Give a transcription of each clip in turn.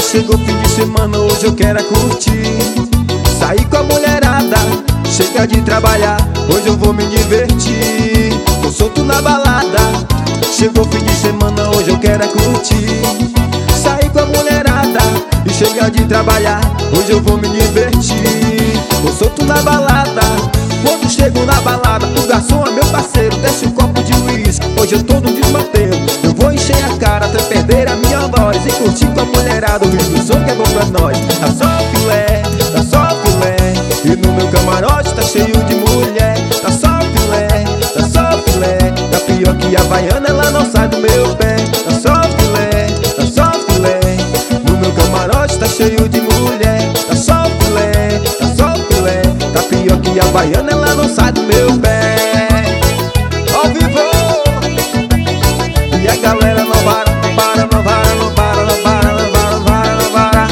Chegou fim de semana, hoje eu quero curtir. Sair com a mulherada, chega de trabalhar, hoje eu vou me divertir. Tô solto na balada. Chegou fim de semana, hoje eu quero curtir. Sair com a mulherada e chega de trabalhar, hoje eu vou me divertir. Tô solto na balada. Quando chego na balada, o garçom é meu parceiro, desce um copo de uísque, hoje eu tô no desmantelo. Eu vou encher a cara até perder a minha voz e curtir com a mulherada, ouvindo o som que é bom pra nós. Tá só filé, tá só filé, e no meu camarote tá cheio de mulher. Tá só filé, tá só filé, tá pior que a Havaiana, ela não sai do meu pé. Tá só filé, tá só filé, no meu camarote tá cheio de mulher. Tá só filé, tá só filé, tá pior que a Havaiana, ela não sai do meu pé. Ao vivo! E a galera não para, não para, não para, não para, não para, não para, não para, não para.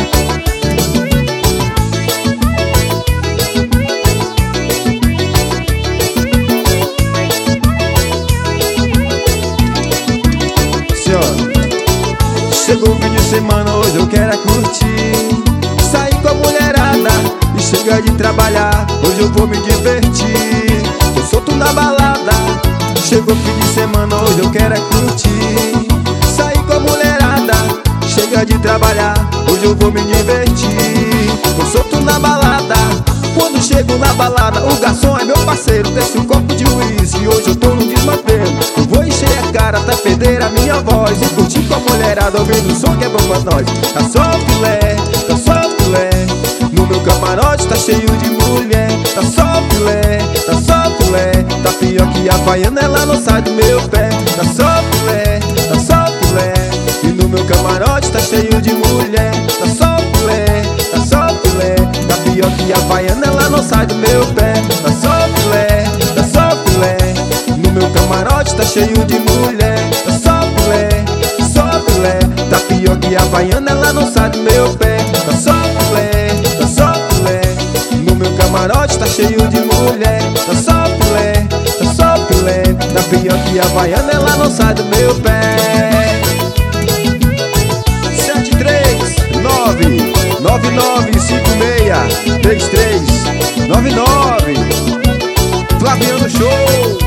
Senhora, chegou o fim de semana, hoje eu quero curtir. Sair com a mulherada e chegar de trabalhar, hoje eu vou me divertir. Tô solto na balada. Chegou o fim de semana, hoje eu quero curtir. Sair com a mulherada, chega de trabalhar, hoje eu vou me divertir. Tô solto na balada. Quando chego na balada, o garçom é meu parceiro, desce um copo de uísque, hoje eu tô no desmantelo. Eu vou encher a cara até perder a minha voz e curtir com a mulherada, ouvindo o som que é bom pra nós. Tá só filé, tá só filé, no meu camarote tá cheio de mulher. Tá só filé, tá só filé, tá pior que a Havaiana, ela não sai do meu pé. Tá só filé, tá só filé, e no meu camarote tá cheio de mulher. Tá só filé, tá só filé, tá pior que a Havaiana, ela não sai do meu pé. Tá só filé, tá só filé, no meu camarote tá cheio de mulher. Tá só filé, tá pior que a Havaiana, ela não sai do meu pé. Tá só filé, tá só filé, no meu camarote tá cheio de mulher. Tá só filé, tá pior que a Havaiana, ela não sai do meu pé. 73999563399 Flaviano Show.